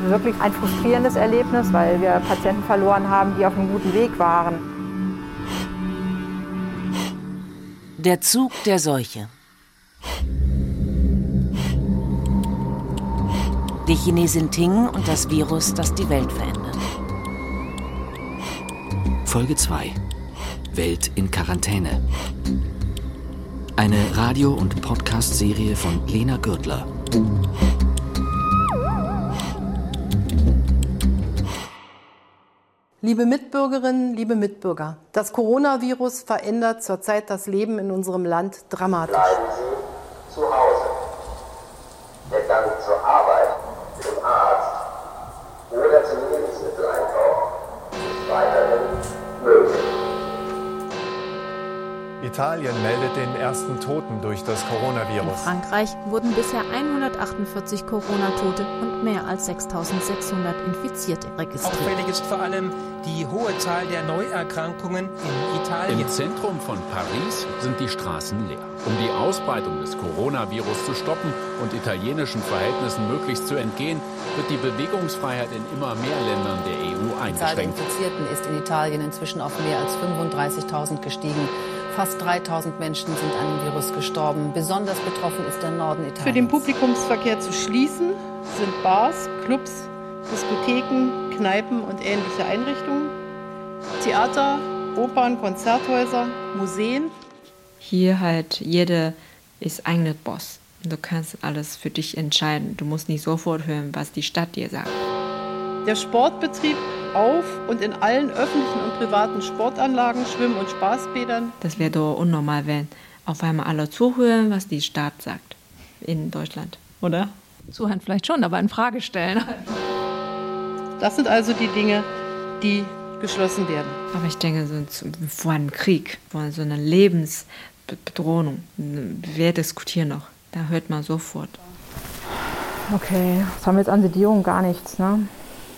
wirklich ein frustrierendes Erlebnis, weil wir Patienten verloren haben, die auf einem guten Weg waren. Der Zug der Seuche. Die Chinesin Ting und das Virus, das die Welt verändert. Folge 2. Welt in Quarantäne. Eine Radio- und Podcast-Serie von Lena Gürtler. Liebe Mitbürgerinnen, liebe Mitbürger, das Coronavirus verändert zurzeit das Leben in unserem Land dramatisch. Bleiben Sie zu Hause. Der Gang zur Arbeit, zum Arzt oder zum Lebensmitteleinkauf ist weiterhin möglich. Italien meldet den ersten Toten durch das Coronavirus. In Frankreich wurden bisher 148 Corona-Tote und mehr als 6.600 Infizierte registriert. Auffällig ist vor allem die hohe Zahl der Neuerkrankungen in Italien. Im Zentrum von Paris sind die Straßen leer. Um die Ausbreitung des Coronavirus zu stoppen und italienischen Verhältnissen möglichst zu entgehen, wird die Bewegungsfreiheit in immer mehr Ländern der EU eingeschränkt. Die Zahl der Infizierten ist in Italien inzwischen auf mehr als 35.000 gestiegen. Fast 3.000 Menschen sind an dem Virus gestorben. Besonders betroffen ist der Norden Italiens. Für den Publikumsverkehr zu schließen sind Bars, Clubs, Diskotheken, Kneipen und ähnliche Einrichtungen, Theater, Opern, Konzerthäuser, Museen. Hier halt jeder ist eigener Boss. Du kannst alles für dich entscheiden. Du musst nicht sofort hören, was die Stadt dir sagt. Der Sportbetrieb auf und in allen öffentlichen und privaten Sportanlagen, Schwimm- und Spaßbädern. Das wäre doch unnormal, wenn auf einmal alle zuhören, was die Stadt sagt in Deutschland, oder? Zuhören vielleicht schon, aber in Frage stellen. Das sind also die Dinge, die geschlossen werden. Aber ich denke, vor einem Krieg, vor so einer Lebensbedrohung, wer diskutiert noch? Da hört man sofort. Okay, was haben wir jetzt an Sedierung? Gar nichts, ne?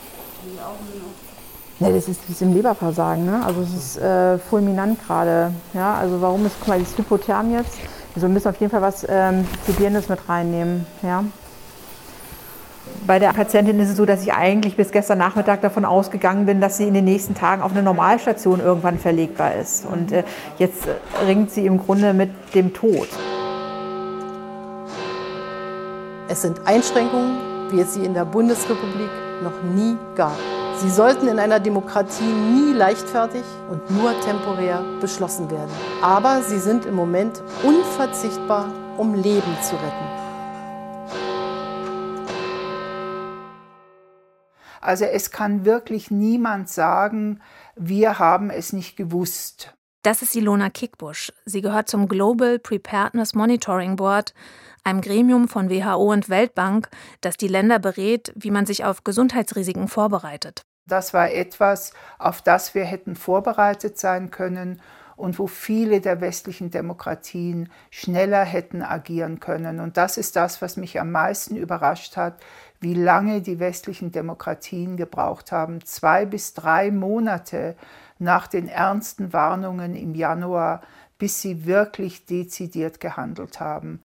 Ja, das ist im Leberversagen, ne? Also es ist fulminant gerade. Ja, also warum ist, guck mal, das Hypotherm jetzt. Wir müssen auf jeden Fall was Sedierendes mit reinnehmen, ja. Bei der Patientin ist es so, dass ich eigentlich bis gestern Nachmittag davon ausgegangen bin, dass sie in den nächsten Tagen auf eine Normalstation irgendwann verlegbar ist. Und jetzt ringt sie im Grunde mit dem Tod. Es sind Einschränkungen, wie es sie in der Bundesrepublik noch nie gab. Sie sollten in einer Demokratie nie leichtfertig und nur temporär beschlossen werden. Aber sie sind im Moment unverzichtbar, um Leben zu retten. Also es kann wirklich niemand sagen, wir haben es nicht gewusst. Das ist Ilona Kickbusch. Sie gehört zum Global Preparedness Monitoring Board, einem Gremium von WHO und Weltbank, das die Länder berät, wie man sich auf Gesundheitsrisiken vorbereitet. Das war etwas, auf das wir hätten vorbereitet sein können und wo viele der westlichen Demokratien schneller hätten agieren können. Und das ist das, was mich am meisten überrascht hat, wie lange die westlichen Demokratien gebraucht haben, 2 bis 3 Monate nach den ernsten Warnungen im Januar, bis sie wirklich dezidiert gehandelt haben.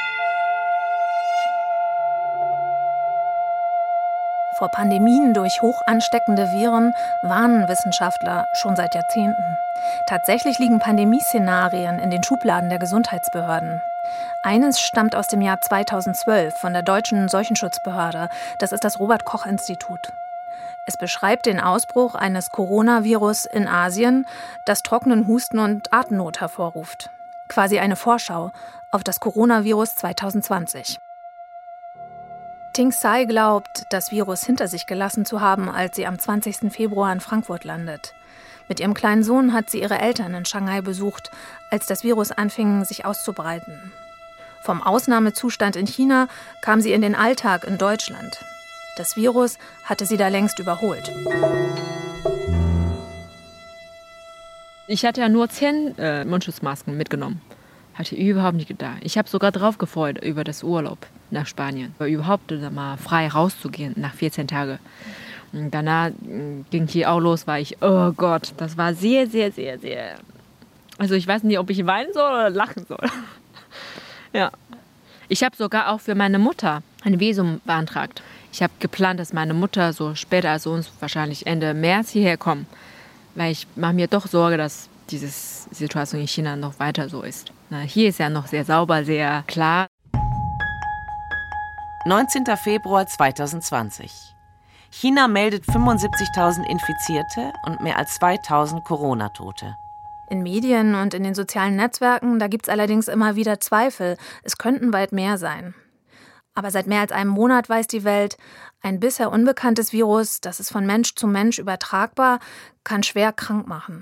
Vor Pandemien durch hoch ansteckende Viren warnen Wissenschaftler schon seit Jahrzehnten. Tatsächlich liegen Pandemieszenarien in den Schubladen der Gesundheitsbehörden. Eines stammt aus dem Jahr 2012 von der Deutschen Seuchenschutzbehörde. Das ist das Robert-Koch-Institut. Es beschreibt den Ausbruch eines Coronavirus in Asien, das trockenen Husten und Atemnot hervorruft. Quasi eine Vorschau auf das Coronavirus 2020. Ting Sai glaubt, das Virus hinter sich gelassen zu haben, als sie am 20. Februar in Frankfurt landet. Mit ihrem kleinen Sohn hat sie ihre Eltern in Shanghai besucht, als das Virus anfing, sich auszubreiten. Vom Ausnahmezustand in China kam sie in den Alltag in Deutschland. Das Virus hatte sie da längst überholt. Ich hatte ja nur 10 Mundschutzmasken mitgenommen. Hatte überhaupt nicht gedacht. Ich habe sogar drauf gefreut über das Urlaub nach Spanien. Überhaupt mal frei rauszugehen nach 14 Tagen. Und danach ging hier auch los, war ich, oh Gott, das war sehr, sehr, sehr, sehr. Also ich weiß nicht, ob ich weinen soll oder lachen soll. Ja. Ich habe sogar auch für meine Mutter ein Visum beantragt. Ich habe geplant, dass meine Mutter so später als uns, wahrscheinlich Ende März, hierher kommt. Weil ich mache mir doch Sorge, dass diese Situation in China noch weiter so ist. Hier ist ja noch sehr sauber, sehr klar. 19. Februar 2020. China meldet 75.000 Infizierte und mehr als 2.000 Corona-Tote. In Medien und in den sozialen Netzwerken, da gibt es allerdings immer wieder Zweifel. Es könnten weit mehr sein. Aber seit mehr als einem Monat weiß die Welt, ein bisher unbekanntes Virus, das ist von Mensch zu Mensch übertragbar, kann schwer krank machen.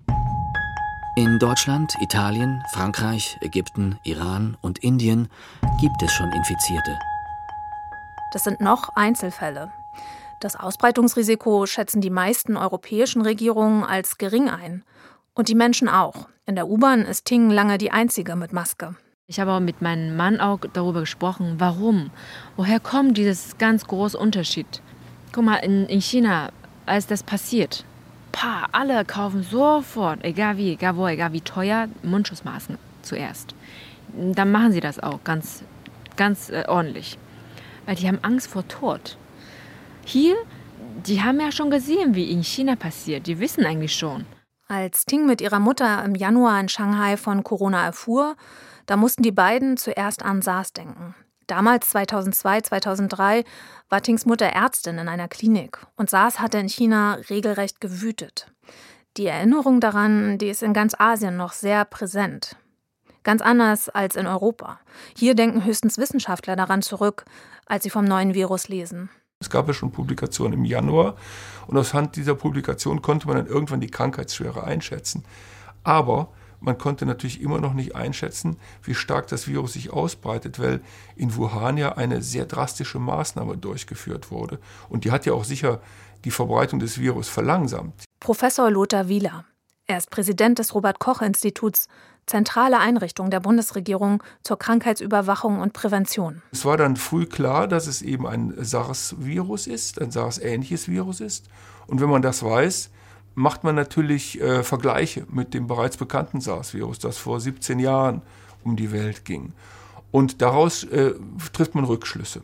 In Deutschland, Italien, Frankreich, Ägypten, Iran und Indien gibt es schon Infizierte. Das sind noch Einzelfälle. Das Ausbreitungsrisiko schätzen die meisten europäischen Regierungen als gering ein. Und die Menschen auch. In der U-Bahn ist Ting lange die Einzige mit Maske. Ich habe auch mit meinem Mann auch darüber gesprochen, warum. Woher kommt dieses ganz große Unterschied? Guck mal, in China, als das passiert, alle kaufen sofort, egal wie, egal wo, egal wie teuer, Mundschutzmasken zuerst. Dann machen sie das auch ganz ordentlich. Weil die haben Angst vor Tod. Hier, die haben ja schon gesehen, wie in China passiert. Die wissen eigentlich schon. Als Ting mit ihrer Mutter im Januar in Shanghai von Corona erfuhr, da mussten die beiden zuerst an SARS denken. Damals, 2002, 2003, war Tings Mutter Ärztin in einer Klinik. Und SARS hatte in China regelrecht gewütet. Die Erinnerung daran, die ist in ganz Asien noch sehr präsent. Ganz anders als in Europa. Hier denken höchstens Wissenschaftler daran zurück, als sie vom neuen Virus lesen. Es gab ja schon Publikationen im Januar und anhand dieser Publikation konnte man dann irgendwann die Krankheitsschwere einschätzen. Aber man konnte natürlich immer noch nicht einschätzen, wie stark das Virus sich ausbreitet, weil in Wuhan ja eine sehr drastische Maßnahme durchgeführt wurde. Und die hat ja auch sicher die Verbreitung des Virus verlangsamt. Professor Lothar Wieler. Er ist Präsident des Robert-Koch-Instituts, zentrale Einrichtung der Bundesregierung zur Krankheitsüberwachung und Prävention. Es war dann früh klar, dass es eben ein SARS-Virus ist, ein SARS-ähnliches Virus ist. Und wenn man das weiß, macht man natürlich Vergleiche mit dem bereits bekannten SARS-Virus, das vor 17 Jahren um die Welt ging. Und daraus trifft man Rückschlüsse.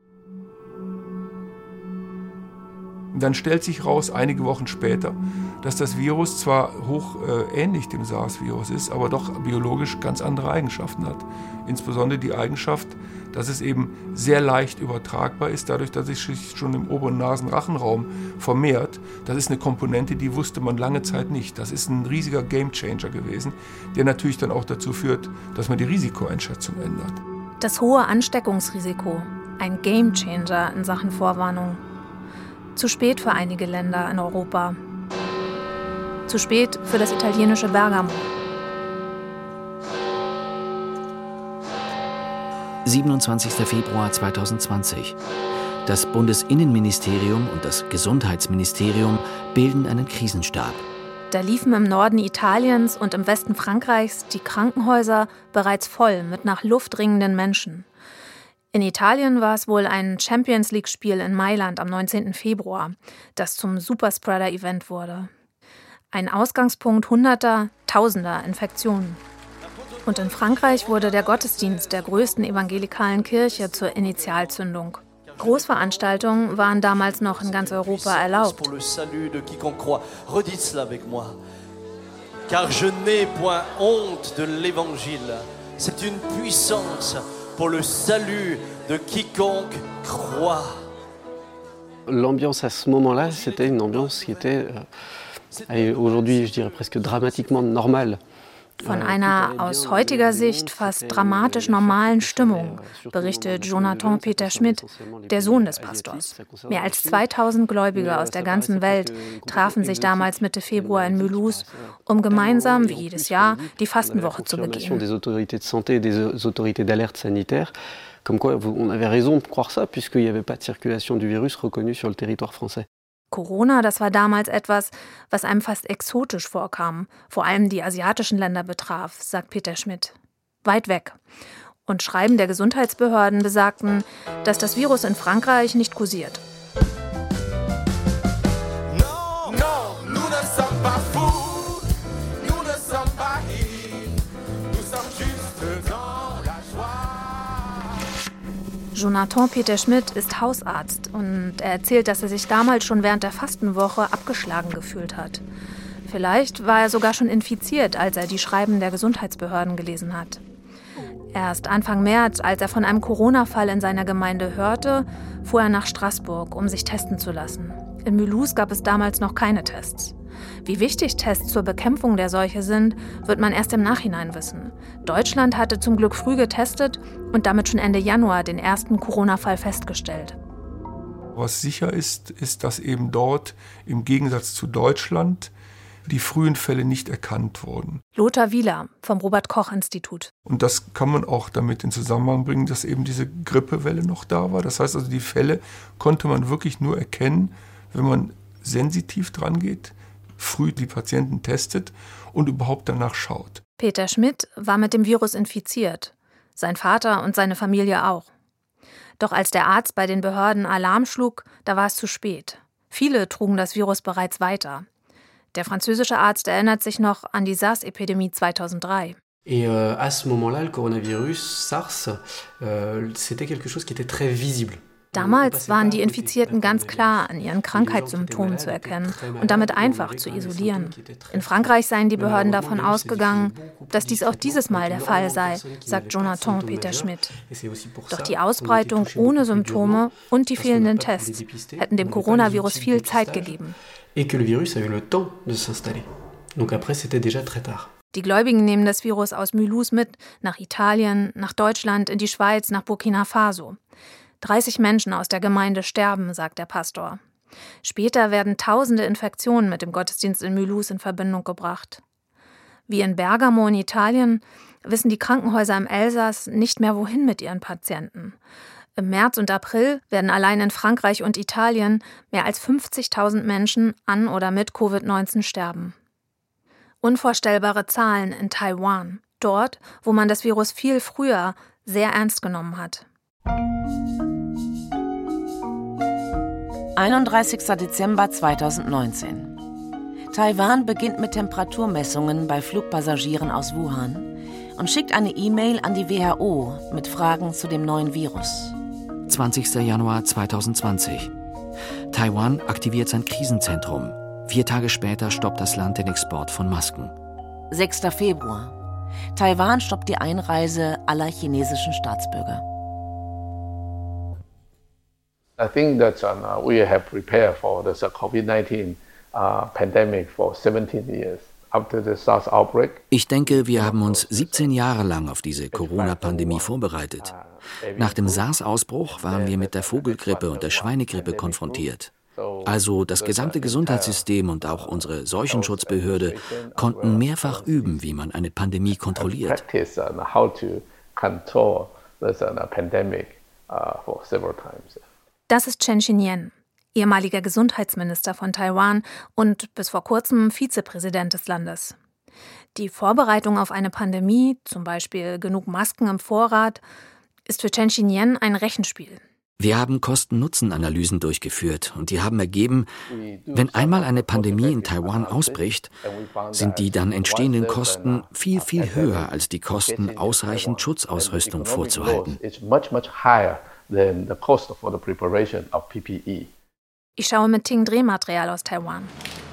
Dann stellt sich raus, einige Wochen später, dass das Virus zwar hoch ähnlich dem SARS-Virus ist, aber doch biologisch ganz andere Eigenschaften hat. Insbesondere die Eigenschaft, dass es eben sehr leicht übertragbar ist, dadurch, dass es sich schon im oberen Nasenrachenraum vermehrt. Das ist eine Komponente, die wusste man lange Zeit nicht. Das ist ein riesiger Gamechanger gewesen, der natürlich dann auch dazu führt, dass man die Risikoeinschätzung ändert. Das hohe Ansteckungsrisiko, ein Gamechanger in Sachen Vorwarnung. Zu spät für einige Länder in Europa. Zu spät für das italienische Bergamo. 27. Februar 2020. Das Bundesinnenministerium und das Gesundheitsministerium bilden einen Krisenstab. Da liefen im Norden Italiens und im Westen Frankreichs die Krankenhäuser bereits voll mit nach Luft ringenden Menschen. In Italien war es wohl ein Champions-League-Spiel in Mailand am 19. Februar, das zum Superspreader-Event wurde. Ein Ausgangspunkt Hunderter, Tausender Infektionen. Und in Frankreich wurde der Gottesdienst der größten evangelikalen Kirche zur Initialzündung. Großveranstaltungen waren damals noch in ganz Europa erlaubt. Car je n'ai point honte de l'évangile. C'est une puissance pour le salut de quiconque croit. L'ambiance à ce moment-là, c'était une ambiance qui était, aujourd'hui, je dirais presque dramatiquement normale. Von einer aus heutiger Sicht fast dramatisch normalen Stimmung, berichtet Jonathan Peter Schmidt, der Sohn des Pastors. Mehr als 2000 Gläubige aus der ganzen Welt trafen sich damals Mitte Februar in Mulhouse, um gemeinsam, wie jedes Jahr, die Fastenwoche zu begehen. Des autorités de santé, des autorités d'alerte sanitaire. Comme quoi, on avait raison de croire ça, puisqu'il n'y avait pas de circulation du virus reconnue sur le territoire français. Corona, das war damals etwas, was einem fast exotisch vorkam, vor allem die asiatischen Länder betraf, sagt Peter Schmidt. Weit weg. Und Schreiben der Gesundheitsbehörden besagten, dass das Virus in Frankreich nicht kursiert. Jonathan Peter Schmidt ist Hausarzt und er erzählt, dass er sich damals schon während der Fastenwoche abgeschlagen gefühlt hat. Vielleicht war er sogar schon infiziert, als er die Schreiben der Gesundheitsbehörden gelesen hat. Erst Anfang März, als er von einem Corona-Fall in seiner Gemeinde hörte, fuhr er nach Straßburg, um sich testen zu lassen. In Mulhouse gab es damals noch keine Tests. Wie wichtig Tests zur Bekämpfung der Seuche sind, wird man erst im Nachhinein wissen. Deutschland hatte zum Glück früh getestet und damit schon Ende Januar den ersten Corona-Fall festgestellt. Was sicher ist, dass eben dort im Gegensatz zu Deutschland die frühen Fälle nicht erkannt wurden. Lothar Wieler vom Robert-Koch-Institut. Und das kann man auch damit in Zusammenhang bringen, dass eben diese Grippewelle noch da war. Das heißt also, die Fälle konnte man wirklich nur erkennen, wenn man sensitiv dran geht, früh die Patienten testet und überhaupt danach schaut. Peter Schmidt war mit dem Virus infiziert. Sein Vater und seine Familie auch. Doch als der Arzt bei den Behörden Alarm schlug, da war es zu spät. Viele trugen das Virus bereits weiter. Der französische Arzt erinnert sich noch an die SARS-Epidemie 2003. Et à ce moment-là, le coronavirus, SARS, c'était quelque chose qui était très visible. Damals waren die Infizierten ganz klar an ihren Krankheitssymptomen zu erkennen und damit einfach zu isolieren. In Frankreich seien die Behörden davon ausgegangen, dass dies auch dieses Mal der Fall sei, sagt Jonathan Peter Schmidt. Doch die Ausbreitung ohne Symptome und die fehlenden Tests hätten dem Coronavirus viel Zeit gegeben. Et que le virus a eu le temps de s'installer. Donc après, c'était déjà très tard. Die Gläubigen nehmen das Virus aus Mulhouse mit, nach Italien, nach Deutschland, in die Schweiz, nach Burkina Faso. 30 Menschen aus der Gemeinde sterben, sagt der Pastor. Später werden tausende Infektionen mit dem Gottesdienst in Mulhouse in Verbindung gebracht. Wie in Bergamo in Italien wissen die Krankenhäuser im Elsass nicht mehr, wohin mit ihren Patienten. Im März und April werden allein in Frankreich und Italien mehr als 50.000 Menschen an oder mit Covid-19 sterben. Unvorstellbare Zahlen in Taiwan, dort, wo man das Virus viel früher sehr ernst genommen hat. 31. Dezember 2019. Taiwan beginnt mit Temperaturmessungen bei Flugpassagieren aus Wuhan und schickt eine E-Mail an die WHO mit Fragen zu dem neuen Virus. 20. Januar 2020. Taiwan aktiviert sein Krisenzentrum. 4 Tage später stoppt das Land den Export von Masken. 6. Februar. Taiwan stoppt die Einreise aller chinesischen Staatsbürger. I think that we have prepared for this COVID-19 pandemic for 17 years. Ich denke, wir haben uns 17 Jahre lang auf diese Corona-Pandemie vorbereitet. Nach dem SARS-Ausbruch waren wir mit der Vogelgrippe und der Schweinegrippe konfrontiert. Also das gesamte Gesundheitssystem und auch unsere Seuchenschutzbehörde konnten mehrfach üben, wie man eine Pandemie kontrolliert. Das ist Chen Chien-yen, ehemaliger Gesundheitsminister von Taiwan und bis vor kurzem Vizepräsident des Landes. Die Vorbereitung auf eine Pandemie, zum Beispiel genug Masken im Vorrat, ist für Chen Chien-yen ein Rechenspiel. Wir haben Kosten-Nutzen-Analysen durchgeführt und die haben ergeben, wenn einmal eine Pandemie in Taiwan ausbricht, sind die dann entstehenden Kosten viel, viel höher als die Kosten, ausreichend Schutzausrüstung vorzuhalten. Ich schaue mit Ting Drehmaterial aus Taiwan.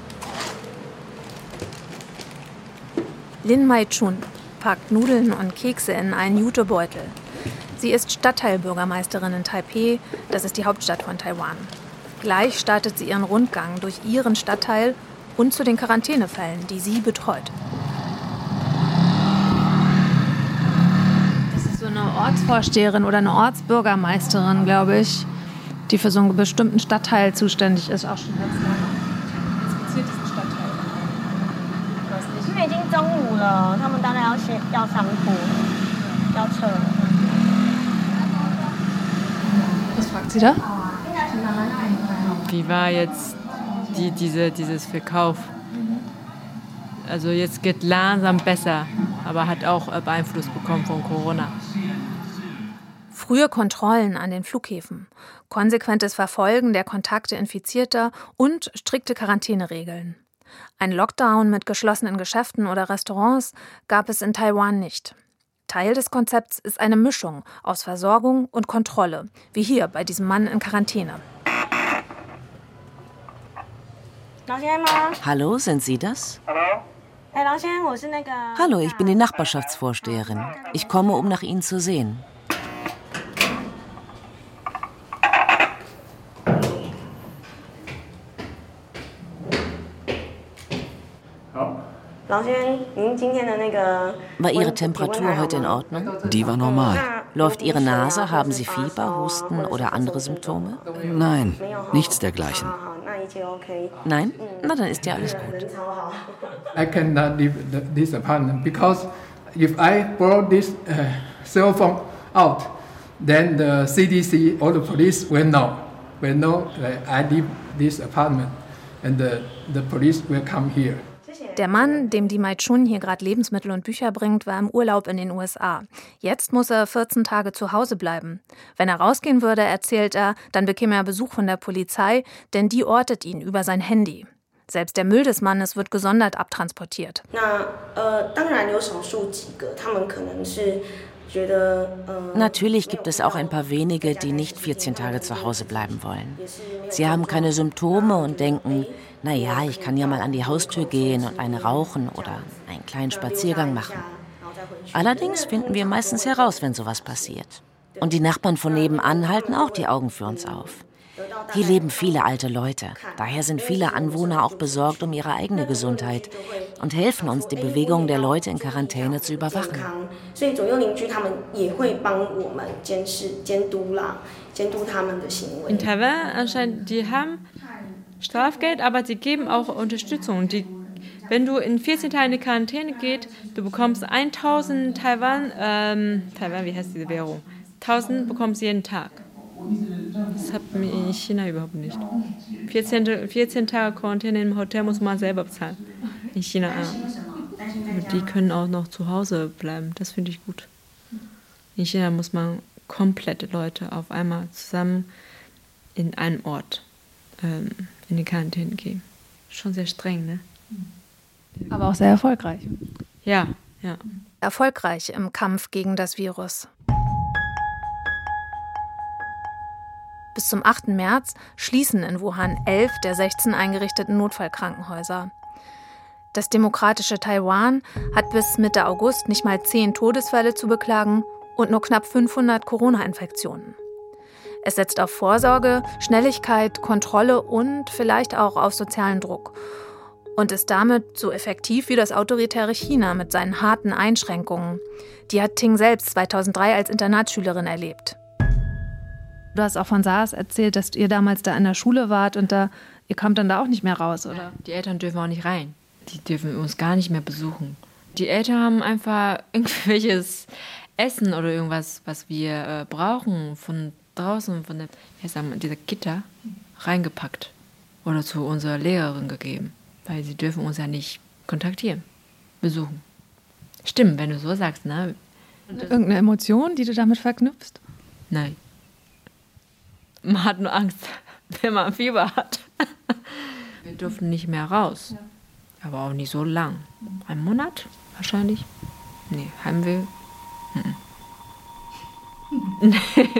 Lin Mai-chun packt Nudeln und Kekse in einen Jutebeutel. Sie ist Stadtteilbürgermeisterin in Taipeh, das ist die Hauptstadt von Taiwan. Gleich startet sie ihren Rundgang durch ihren Stadtteil und zu den Quarantänefällen, die sie betreut. Das ist so eine Ortsvorsteherin oder eine Ortsbürgermeisterin, glaube ich, die für so einen bestimmten Stadtteil zuständig ist, auch schon ganz lange. Inspiziert diesen Stadtteil. Ich weiß nicht. Was fragt sie da? Wie war jetzt dieses Verkauf? Also jetzt geht langsam besser, aber hat auch Beeinfluss bekommen von Corona. Frühe Kontrollen an den Flughäfen, konsequentes Verfolgen der Kontakte Infizierter und strikte Quarantäneregeln. Ein Lockdown mit geschlossenen Geschäften oder Restaurants gab es in Taiwan nicht. Teil des Konzepts ist eine Mischung aus Versorgung und Kontrolle, wie hier bei diesem Mann in Quarantäne. Hallo, sind Sie das? Hallo, ich bin die Nachbarschaftsvorsteherin. Ich komme, um nach Ihnen zu sehen. War Ihre Temperatur heute in Ordnung? Die war normal. Läuft Ihre Nase? Haben Sie Fieber, Husten oder andere Symptome? Nein, nichts dergleichen. Nein? Na, dann ist ja alles gut. I cannot leave this apartment because if I brought this cell phone out, then the CDC or the police will know that I leave this apartment and the police will come here. Der Mann, dem die Mai Chun hier gerade Lebensmittel und Bücher bringt, war im Urlaub in den USA. Jetzt muss er 14 Tage zu Hause bleiben. Wenn er rausgehen würde, erzählt er, dann bekäme er Besuch von der Polizei, denn die ortet ihn über sein Handy. Selbst der Müll des Mannes wird gesondert abtransportiert. Natürlich gibt es auch ein paar wenige, die nicht 14 Tage zu Hause bleiben wollen. Sie haben keine Symptome und denken, naja, ich kann ja mal an die Haustür gehen und eine rauchen oder einen kleinen Spaziergang machen. Allerdings finden wir meistens heraus, wenn sowas passiert. Und die Nachbarn von nebenan halten auch die Augen für uns auf. Hier leben viele alte Leute. Daher sind viele Anwohner auch besorgt um ihre eigene Gesundheit und helfen uns, die Bewegung der Leute in Quarantäne zu überwachen. In Taiwan anscheinend, die haben Strafgeld, aber sie geben auch Unterstützung. Wenn du in 14 Tagen in die Quarantäne gehst, du bekommst 1000 Taiwan, wie heißt diese Währung? 1000 bekommst du jeden Tag. Das hat man in China überhaupt nicht. 14 Tage Quarantäne im Hotel muss man selber bezahlen. In China auch. Die können auch noch zu Hause bleiben. Das finde ich gut. In China muss man komplette Leute auf einmal zusammen in einem Ort in die Quarantäne gehen. Schon sehr streng, ne? Aber auch sehr erfolgreich. Ja. Erfolgreich im Kampf gegen das Virus. Bis zum 8. März schließen in Wuhan 11 der 16 eingerichteten Notfallkrankenhäuser. Das demokratische Taiwan hat bis Mitte August nicht mal 10 Todesfälle zu beklagen und nur knapp 500 Corona-Infektionen. Es setzt auf Vorsorge, Schnelligkeit, Kontrolle und vielleicht auch auf sozialen Druck. Und ist damit so effektiv wie das autoritäre China mit seinen harten Einschränkungen. Die hat Ting selbst 2003 als Internatsschülerin erlebt. Du hast auch von SARS erzählt, dass ihr damals da in der Schule wart und ihr kamt dann da auch nicht mehr raus, oder? Die Eltern dürfen auch nicht rein. Die dürfen uns gar nicht mehr besuchen. Die Eltern haben einfach irgendwelches Essen oder irgendwas, was wir brauchen, von draußen, von dieser Gitter reingepackt oder zu unserer Lehrerin gegeben. Weil sie dürfen uns ja nicht kontaktieren, besuchen. Stimmt, wenn du so sagst, ne? Irgendeine Emotion, die du damit verknüpfst? Nein. Man hat nur Angst, wenn man Fieber hat. Wir durften nicht mehr raus. Aber auch nicht so lang. 1 Monat wahrscheinlich? Nee, Heimweh? Nee.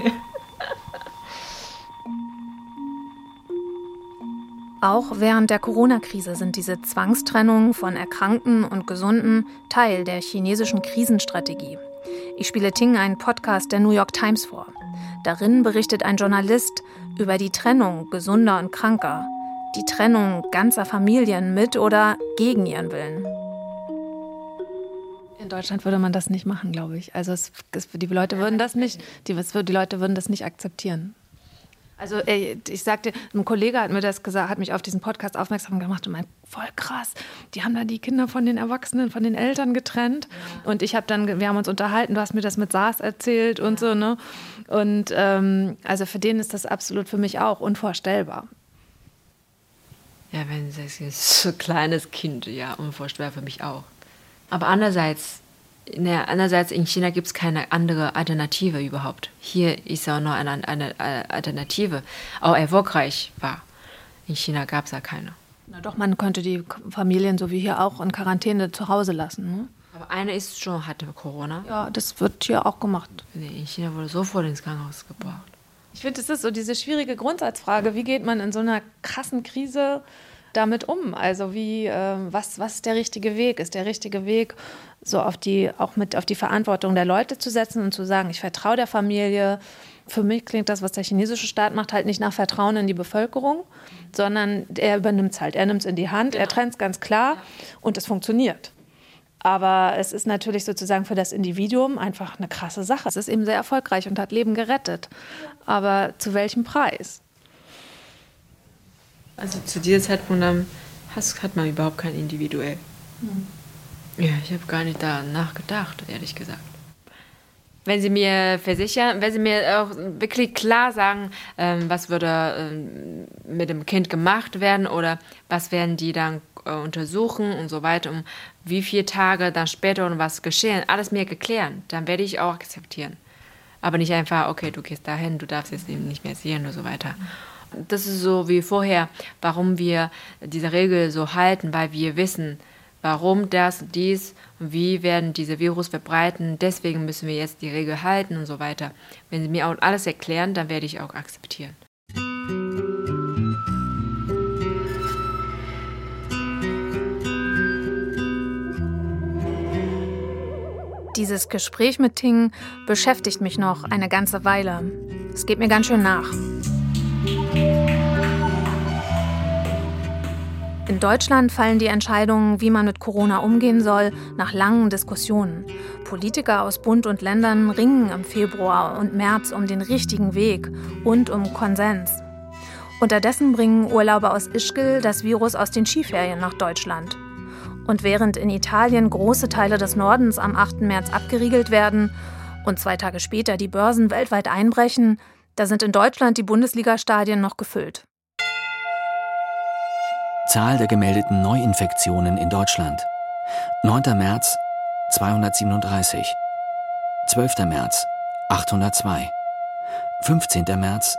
Auch während der Corona-Krise sind diese Zwangstrennungen von Erkrankten und Gesunden Teil der chinesischen Krisenstrategie. Ich spiele Ting einen Podcast der New York Times vor. Darin berichtet ein Journalist über die Trennung Gesunder und Kranker, die Trennung ganzer Familien mit oder gegen ihren Willen. In Deutschland würde man das nicht machen, glaube ich. Also die Leute würden das nicht akzeptieren. Also ich sagte, ein Kollege hat mir das gesagt, hat mich auf diesen Podcast aufmerksam gemacht und meinte, voll krass, die haben da die Kinder von den Erwachsenen, von den Eltern getrennt. Ja. Und wir haben uns unterhalten, du hast mir das mit SARS erzählt und so, ne? Und also für den ist das absolut für mich auch unvorstellbar. Ja, wenn das ist so ein kleines Kind, ja, unvorstellbar für mich auch. Aber andererseits in China gibt es keine andere Alternative überhaupt. Hier ist auch noch eine Alternative, auch erfolgreich war. In China gab es ja keine. Na doch, man könnte die Familien so wie hier auch in Quarantäne zu Hause lassen. Ne? Aber eine hatte Corona. Ja, das wird hier auch gemacht. Nee, in China wurde sofort ins Krankenhaus gebracht. Ich finde, das ist so diese schwierige Grundsatzfrage. Wie geht man in so einer krassen Krise damit um? Also was ist der richtige Weg? Ist der richtige Weg, so auf die Verantwortung der Leute zu setzen und zu sagen, ich vertraue der Familie? Für mich klingt das, was der chinesische Staat macht, halt nicht nach Vertrauen in die Bevölkerung, sondern er übernimmt es halt. Er nimmt es in die Hand, er trennt es ganz klar und es funktioniert. Aber es ist natürlich sozusagen für das Individuum einfach eine krasse Sache. Es ist eben sehr erfolgreich und hat Leben gerettet. Aber zu welchem Preis? Also zu diesem Zeitpunkt hat man überhaupt kein Individuell. Ja, ich habe gar nicht da nachgedacht, ehrlich gesagt. Wenn Sie mir auch wirklich klar sagen, was würde mit dem Kind gemacht werden oder was werden die dann untersuchen und so weiter, um wie viele Tage dann später und was geschehen, alles mir geklärt, dann werde ich auch akzeptieren. Aber nicht einfach, okay, du gehst dahin, du darfst jetzt eben nicht mehr sehen und so weiter. Das ist so wie vorher, warum wir diese Regel so halten, weil wir wissen, warum dies und wie werden diese Virus verbreiten, deswegen müssen wir jetzt die Regel halten und so weiter. Wenn Sie mir auch alles erklären, dann werde ich auch akzeptieren. Dieses Gespräch mit Ting beschäftigt mich noch eine ganze Weile. Es geht mir ganz schön nach. In Deutschland fallen die Entscheidungen, wie man mit Corona umgehen soll, nach langen Diskussionen. Politiker aus Bund und Ländern ringen im Februar und März um den richtigen Weg und um Konsens. Unterdessen bringen Urlauber aus Ischgl das Virus aus den Skiferien nach Deutschland. Und während in Italien große Teile des Nordens am 8. März abgeriegelt werden und 2 Tage später die Börsen weltweit einbrechen, da sind in Deutschland die Bundesliga-Stadien noch gefüllt. Zahl der gemeldeten Neuinfektionen in Deutschland. 9. März 237, 12. März 802, 15. März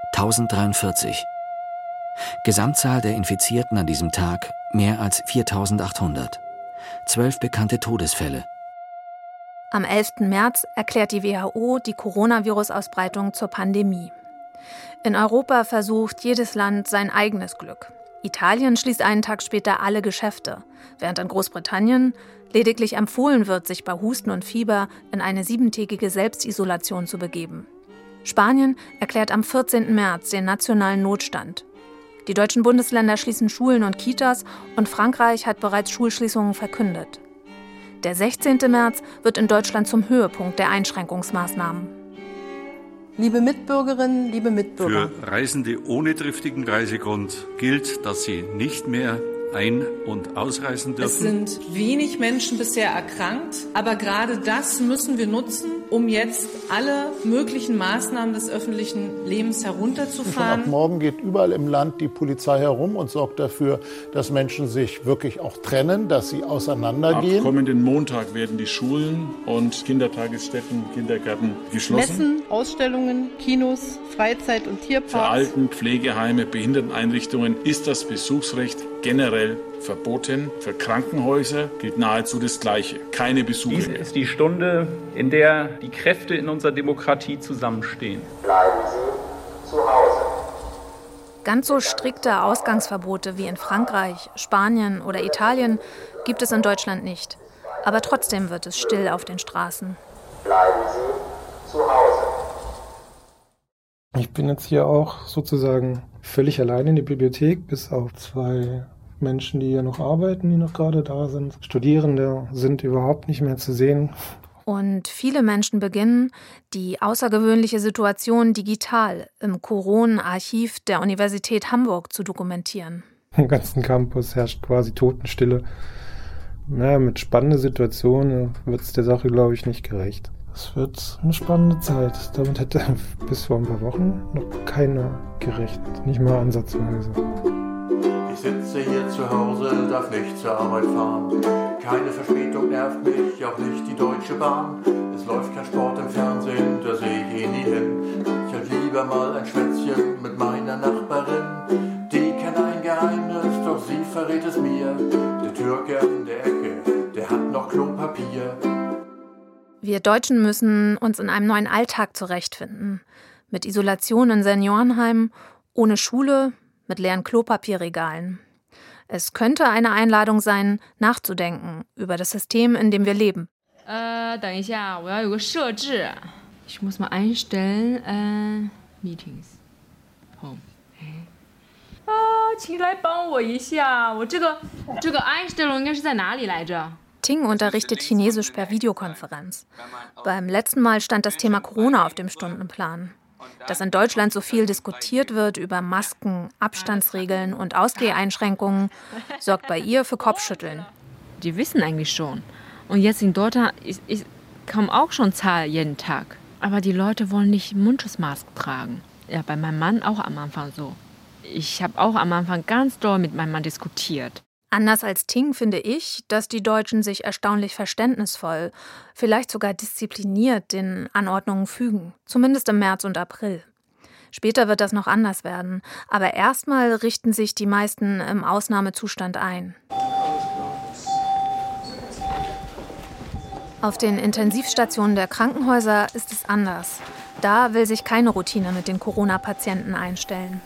1043. Gesamtzahl der Infizierten an diesem Tag mehr als 4.800. 12 bekannte Todesfälle. Am 11. März erklärt die WHO die Coronavirus-Ausbreitung zur Pandemie. In Europa versucht jedes Land sein eigenes Glück. Italien schließt einen Tag später alle Geschäfte, während in Großbritannien lediglich empfohlen wird, sich bei Husten und Fieber in eine 7-tägige Selbstisolation zu begeben. Spanien erklärt am 14. März den nationalen Notstand. Die deutschen Bundesländer schließen Schulen und Kitas und Frankreich hat bereits Schulschließungen verkündet. Der 16. März wird in Deutschland zum Höhepunkt der Einschränkungsmaßnahmen. Liebe Mitbürgerinnen, liebe Mitbürger. Für Reisende ohne triftigen Reisegrund gilt, dass sie nicht mehr ein- und ausreisen dürfen. Es sind wenig Menschen bisher erkrankt, aber gerade das müssen wir nutzen, um jetzt alle möglichen Maßnahmen des öffentlichen Lebens herunterzufahren. Schon ab morgen geht überall im Land die Polizei herum und sorgt dafür, dass Menschen sich wirklich auch trennen, dass sie auseinandergehen. Ab kommenden Montag werden die Schulen und Kindertagesstätten, Kindergärten geschlossen. Messen, Ausstellungen, Kinos, Freizeit- und Tierparks. Für Alten-, Pflegeheime, Behinderteneinrichtungen ist das Besuchsrecht generell verboten. Für Krankenhäuser gilt nahezu das Gleiche. Keine Besuche mehr. Dies ist die Stunde, in der die Kräfte in unserer Demokratie zusammenstehen. Bleiben Sie zu Hause. Ganz so strikte Ausgangsverbote wie in Frankreich, Spanien oder Italien gibt es in Deutschland nicht. Aber trotzdem wird es still auf den Straßen. Bleiben Sie zu Hause. Ich bin jetzt hier auch sozusagen völlig allein in der Bibliothek, bis auf 2 Menschen, die hier noch arbeiten, die noch gerade da sind. Studierende sind überhaupt nicht mehr zu sehen. Und viele Menschen beginnen, die außergewöhnliche Situation digital im Corona-Archiv der Universität Hamburg zu dokumentieren. Im ganzen Campus herrscht quasi Totenstille. Mit spannender Situation wird es der Sache, glaube ich, nicht gerecht. Es wird eine spannende Zeit. Damit hätte bis vor ein paar Wochen noch keiner gerechnet. Nicht mal ansatzweise. Ich sitze hier zu Hause, darf nicht zur Arbeit fahren. Keine Verspätung nervt mich, auch nicht die Deutsche Bahn. Es läuft kein Sport im Fernsehen, da sehe ich nie hin. Ich hält lieber mal ein Schwätzchen mit meiner Nachbarin. Die kennt ein Geheimnis, doch sie verrät es mir. Der Türke in der Ecke, der hat noch Klopapier. Wir Deutschen müssen uns in einem neuen Alltag zurechtfinden. Mit Isolation in Seniorenheimen, ohne Schule, mit leeren Klopapierregalen. Es könnte eine Einladung sein, nachzudenken über das System, in dem wir leben. Ich muss mal einstellen, Meetings. Home. Ting unterrichtet Chinesisch per Videokonferenz. Beim letzten Mal stand das Thema Corona auf dem Stundenplan. Dass in Deutschland so viel diskutiert wird über Masken, Abstandsregeln und Ausgeheinschränkungen, sorgt bei ihr für Kopfschütteln. Die wissen eigentlich schon. Und jetzt in Deutschland kommen auch schon Zahlen jeden Tag. Aber die Leute wollen nicht Mundschutzzmasken tragen. Ja, bei meinem Mann auch am Anfang so. Ich habe auch am Anfang ganz doll mit meinem Mann diskutiert. Anders als Ting finde ich, dass die Deutschen sich erstaunlich verständnisvoll, vielleicht sogar diszipliniert den Anordnungen fügen. Zumindest im März und April. Später wird das noch anders werden. Aber erstmal richten sich die meisten im Ausnahmezustand ein. Auf den Intensivstationen der Krankenhäuser ist es anders. Da will sich keine Routine mit den Corona-Patienten einstellen.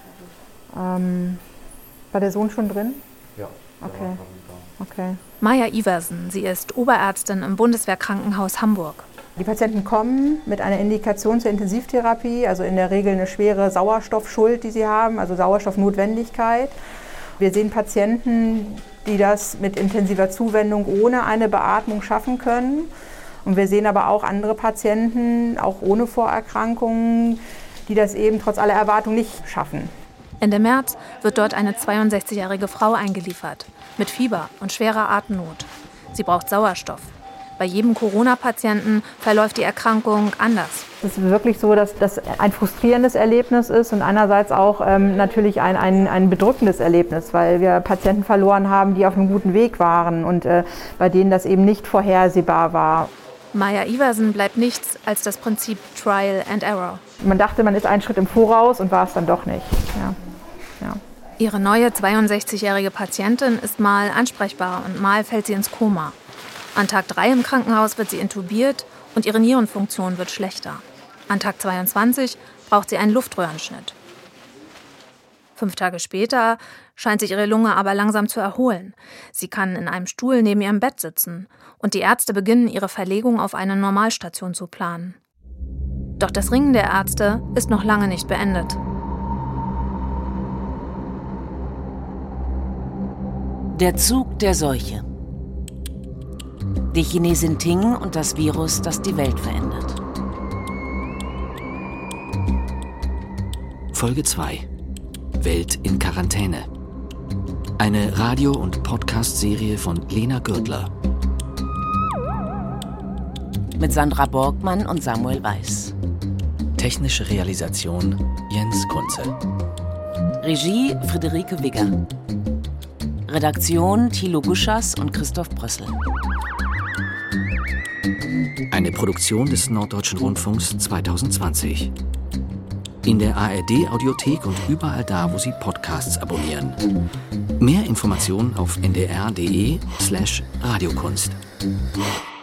War der Sohn schon drin? Ja. Okay. Maja Iversen, sie ist Oberärztin im Bundeswehrkrankenhaus Hamburg. Die Patienten kommen mit einer Indikation zur Intensivtherapie, also in der Regel eine schwere Sauerstoffschuld, die sie haben, also Sauerstoffnotwendigkeit. Wir sehen Patienten, die das mit intensiver Zuwendung ohne eine Beatmung schaffen können. Und wir sehen aber auch andere Patienten, auch ohne Vorerkrankungen, die das eben trotz aller Erwartungen nicht schaffen. Ende März wird dort eine 62-jährige Frau eingeliefert, mit Fieber und schwerer Atemnot. Sie braucht Sauerstoff. Bei jedem Corona-Patienten verläuft die Erkrankung anders. Es ist wirklich so, dass das ein frustrierendes Erlebnis ist und einerseits auch natürlich ein bedrückendes Erlebnis, weil wir Patienten verloren haben, die auf einem guten Weg waren und bei denen das eben nicht vorhersehbar war. Maja Iversen bleibt nichts als das Prinzip Trial and Error. Man dachte, man ist einen Schritt im Voraus und war es dann doch nicht. Ja. Ihre neue 62-jährige Patientin ist mal ansprechbar und mal fällt sie ins Koma. An Tag 3 im Krankenhaus wird sie intubiert und ihre Nierenfunktion wird schlechter. An Tag 22 braucht sie einen Luftröhrenschnitt. 5 Tage später scheint sich ihre Lunge aber langsam zu erholen. Sie kann in einem Stuhl neben ihrem Bett sitzen und die Ärzte beginnen, ihre Verlegung auf eine Normalstation zu planen. Doch das Ringen der Ärzte ist noch lange nicht beendet. Der Zug der Seuche. Die Chinesin Ting und das Virus, das die Welt verändert. Folge 2. Welt in Quarantäne. Eine Radio- und Podcast-Serie von Lena Gürtler. Mit Sandra Borgmann und Samuel Weiß. Technische Realisation Jens Kunze. Regie Friederike Wigger. Redaktion Thilo Guschas und Christoph Brössel. Eine Produktion des Norddeutschen Rundfunks 2020. In der ARD-Audiothek und überall da, wo Sie Podcasts abonnieren. Mehr Informationen auf ndr.de/radiokunst.